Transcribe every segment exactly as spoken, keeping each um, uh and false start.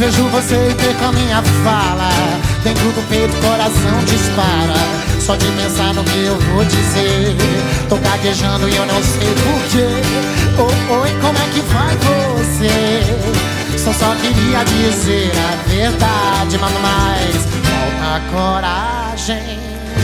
Vejo você e perco a minha fala. Dentro do peito o coração dispara. Só de pensar no que eu vou dizer. Tô gaguejando e eu não sei porquê. Oh, oi, como é que vai você? Só só queria dizer a verdade, mas falta coragem.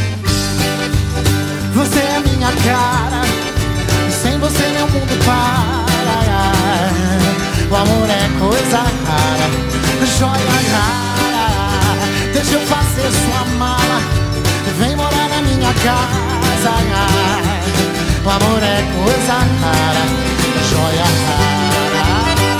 Você é minha cara, e sem você meu mundo para. O amor é coisa rara, joia rara. Deixa eu fazer sua mala, vem morar na minha casa. O amor é coisa rara, joia rara.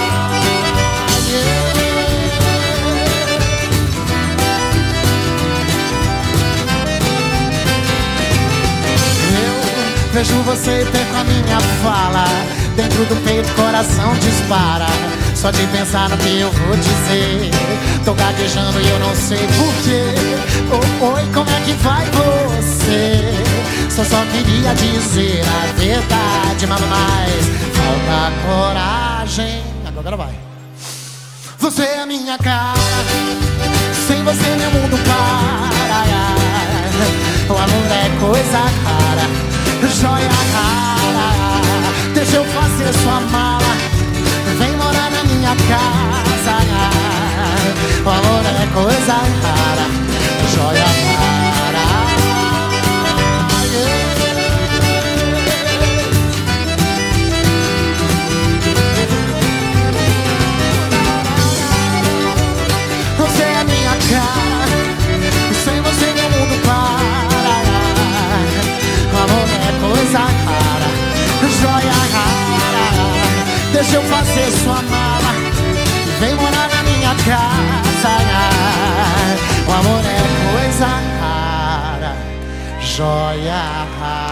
Eu vejo você e perco a minha fala. Dentro do peito o coração dispara. Só de pensar no que eu vou dizer. Tô gaguejando e eu não sei porquê. Oh, oi, como é que vai você? Só só queria dizer a verdade, mas falta coragem. Agora vai. Você é minha cara, sem você meu mundo para. O amor é coisa rara, joia rara. Deixa eu fazer sua mala, vem morar na minha casa. O amor é coisa rara, joia rara. Você é minha cara, sem você meu mundo para. O amor é coisa rara, joia rara. Deixa eu fazer sua mala, vem morar na minha casa. O amor é coisa rara, joia rara.